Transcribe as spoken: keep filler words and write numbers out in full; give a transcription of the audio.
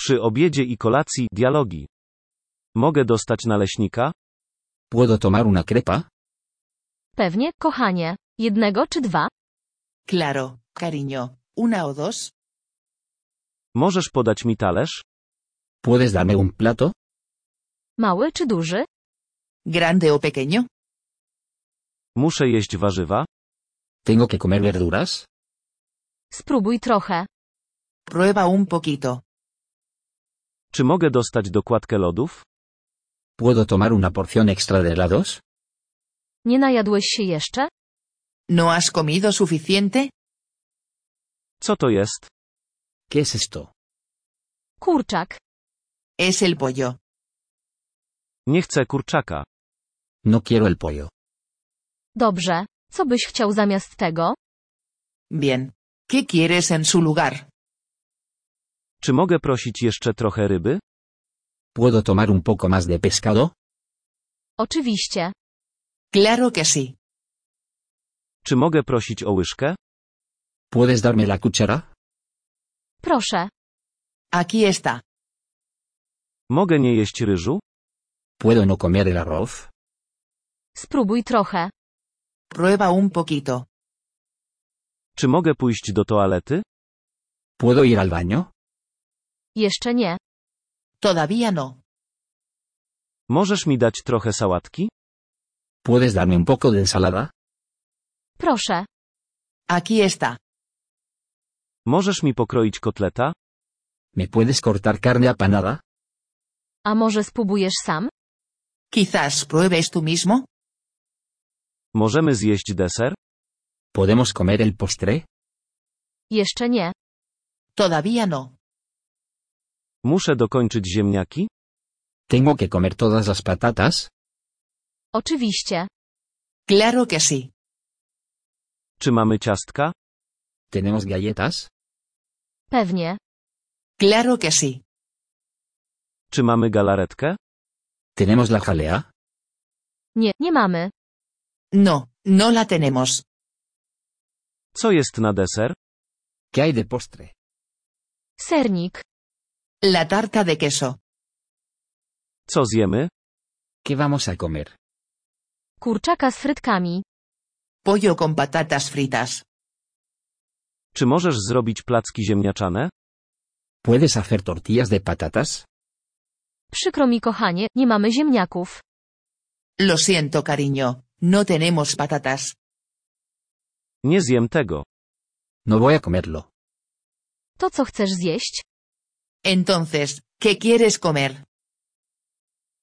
Przy obiedzie i kolacji dialogi. Mogę dostać naleśnika? ¿Puedo tomar una crepa? Pewnie, kochanie. Jednego czy dwa? Claro, cariño. ¿Una o dos? Możesz podać mi talerz? ¿Puedes darme un plato? Mały czy duży? ¿Grande o pequeño? Muszę jeść warzywa? ¿Tengo que comer verduras? Spróbuj trochę. Prueba un poquito. Czy mogę dostać dokładkę lodów? ¿Puedo tomar una porción extra de helados? Nie najadłeś się jeszcze? ¿No has comido suficiente? Co to jest? ¿Qué es esto? Kurczak. Es el pollo. Nie chcę kurczaka. No quiero el pollo. Dobrze. Co byś chciał zamiast tego? Bien. ¿Qué quieres en su lugar? Czy mogę prosić jeszcze trochę ryby? ¿Puedo tomar un poco más de pescado? Oczywiście. Claro que sí. Czy mogę prosić o łyżkę? ¿Puedes darme la cuchara? Proszę. Aquí está. Mogę nie jeść ryżu? ¿Puedo no comer el arroz? Spróbuj trochę. Prueba un poquito. Czy mogę pójść do toalety? ¿Puedo ir al baño? Jeszcze nie. Todavía no. Możesz mi dać trochę sałatki? ¿Puedes darme un poco de ensalada? Proszę. Aquí está. Możesz mi pokroić kotleta? ¿Me puedes cortar carne apanada? A może spróbujesz sam? Quizás pruebes tú mismo. Możemy zjeść deser? ¿Podemos comer el postre? Jeszcze nie. Todavía no. Muszę dokończyć ziemniaki? ¿Tengo que comer todas las patatas? Oczywiście. Claro que sí. Czy mamy ciastka? ¿Tenemos galletas? Pewnie. Claro que sí. Czy mamy galaretkę? ¿Tenemos la jalea? Nie, nie mamy. No, no la tenemos. Co jest na deser? ¿Qué hay de postre? Sernik. La tarta de queso. Co zjemy? ¿Qué vamos a comer? Kurczaka z frytkami. Pollo con patatas fritas. Czy możesz zrobić placki ziemniaczane? ¿Puedes hacer tortillas de patatas? Przykro mi, kochanie, nie mamy ziemniaków. Lo siento, cariño, no tenemos patatas. Nie zjem tego. No voy a comerlo. To co chcesz zjeść? Entonces, ¿qué quieres comer?